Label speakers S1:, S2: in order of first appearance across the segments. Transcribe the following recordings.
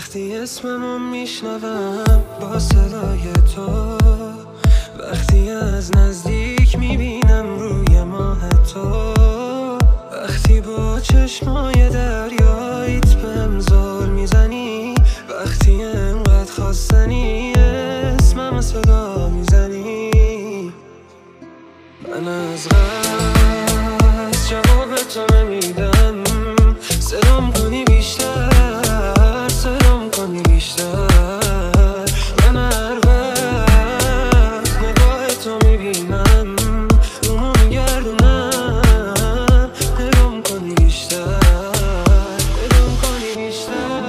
S1: وقتی اسممو میشنوم با صدای تو، وقتی از نزدیک میبینم روی ماه تو، وقتی با چشمای دریاییت بهم زل میزنی، وقتی انقدر خواستنی اسمم صدا میزنی، من از قصد جواب تو نمیدم. صدام کنی بیشتر، صدام کنی بیشتر. من هر وقت نگاه تو میبینم رومو میگردونم. نگام کنی بیشتر، نگام کنی بیشتر.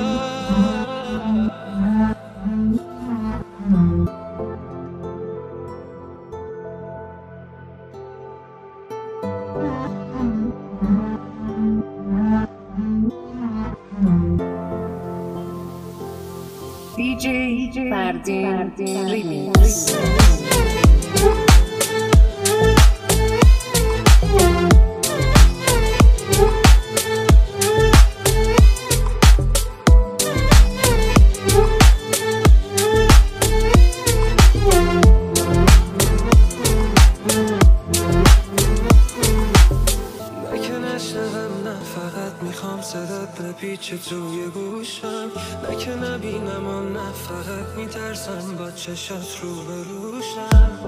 S2: DJ Fardin Remix.
S1: میخوام صدات بپیچه توی گوشم، نه که نبینم و نه فقط میترسم با چشات رو بروشم.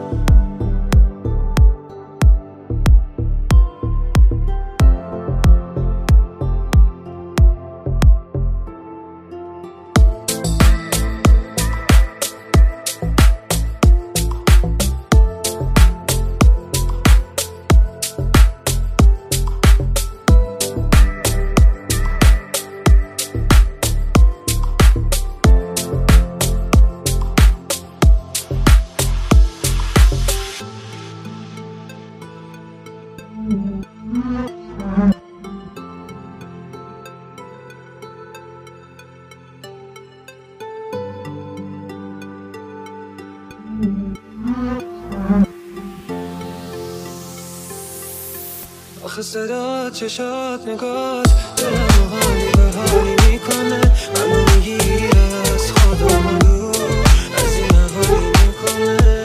S1: آخه صدا چشات نگات دلمو حالی به حالی میکنه، منو میگیره از خودم دور از این حوالی میکنه.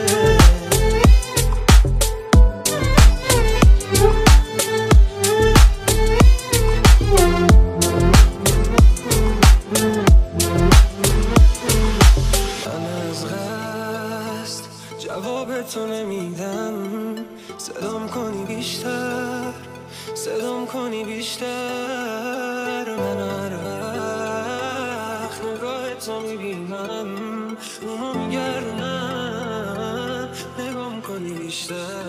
S1: من از قصد جواب تو نمیدم. صدام کنی بیشتر، صدام کنی بیشتر. من هر وقت نگاه تو میبینم رومو میگردونم. نگام کنی بیشتر.